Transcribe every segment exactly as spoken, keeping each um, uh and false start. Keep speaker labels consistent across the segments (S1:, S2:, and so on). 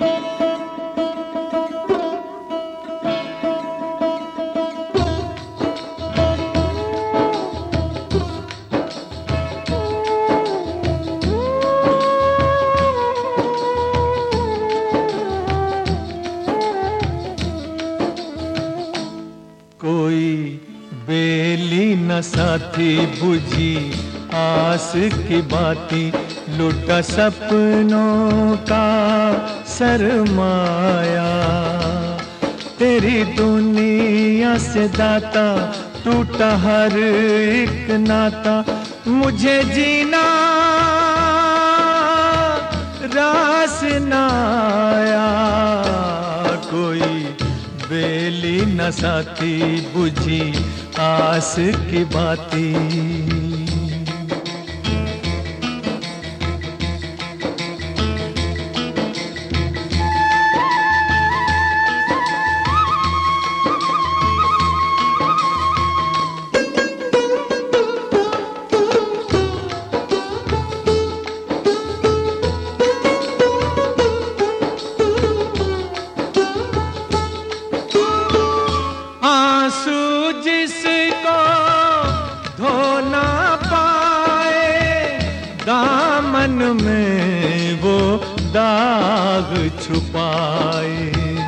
S1: कोई बेली न साथी बुझी आस की बाती, लुटा सपनों का सरमाया। तेरी दुनिया से दाता टूटा हर एक नाता, मुझे जीना रास न आया। कोई बेली न साथी बुझी आस की बाती। आंसू जिसको धो ना पाए, दामन में वो दाग छुपाए।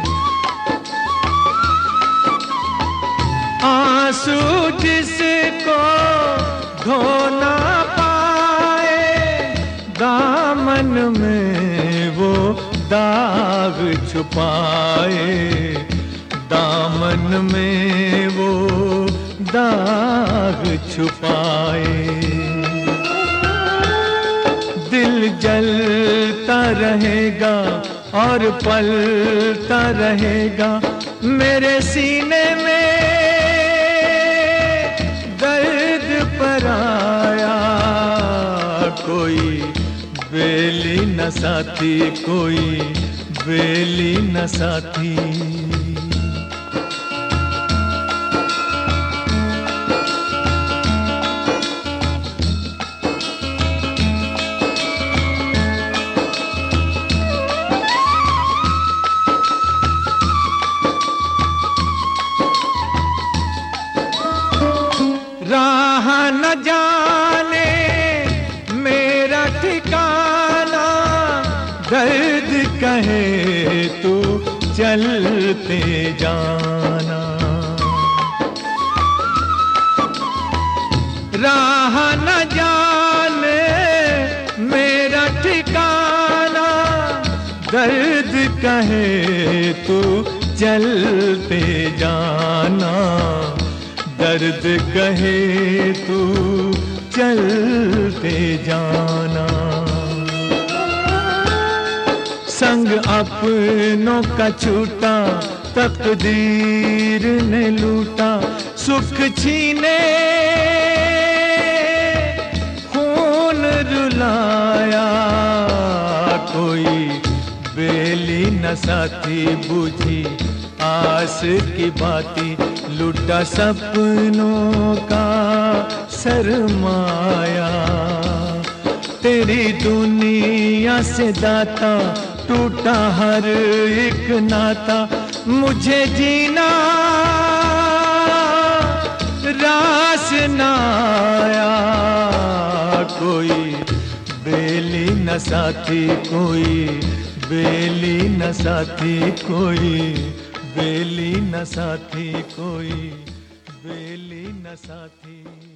S1: आंसू जिसको धो ना पाए, दामन में वो दाग छुपाए। दामन में वो दाग छुपाए। दिल जलता रहेगा और पलता रहेगा, मेरे सीने में दर्द पराया। कोई बेली न साथी, कोई बेली न साथी। राह न जाने मेरा ठिकाना, दर्द कहे तू चलते जाना। राह न जाने मेरा ठिकाना, दर्द कहे तू चलते जाना। दर्द कहे तू चलते जाना। संग अपनों का छूटा तकदीर ने लूटा, सुख छीने खून रुलाया। कोई बेली न साथी बुझी आस की बाती, लुटा सपनों का सरमाया। तेरी दुनिया से दाता टूटा हर एक नाता, मुझे जीना रास न आया। कोई बेली न साथी, कोई बेली न साथी, कोई बेली न साथी, कोई बेली न साथी।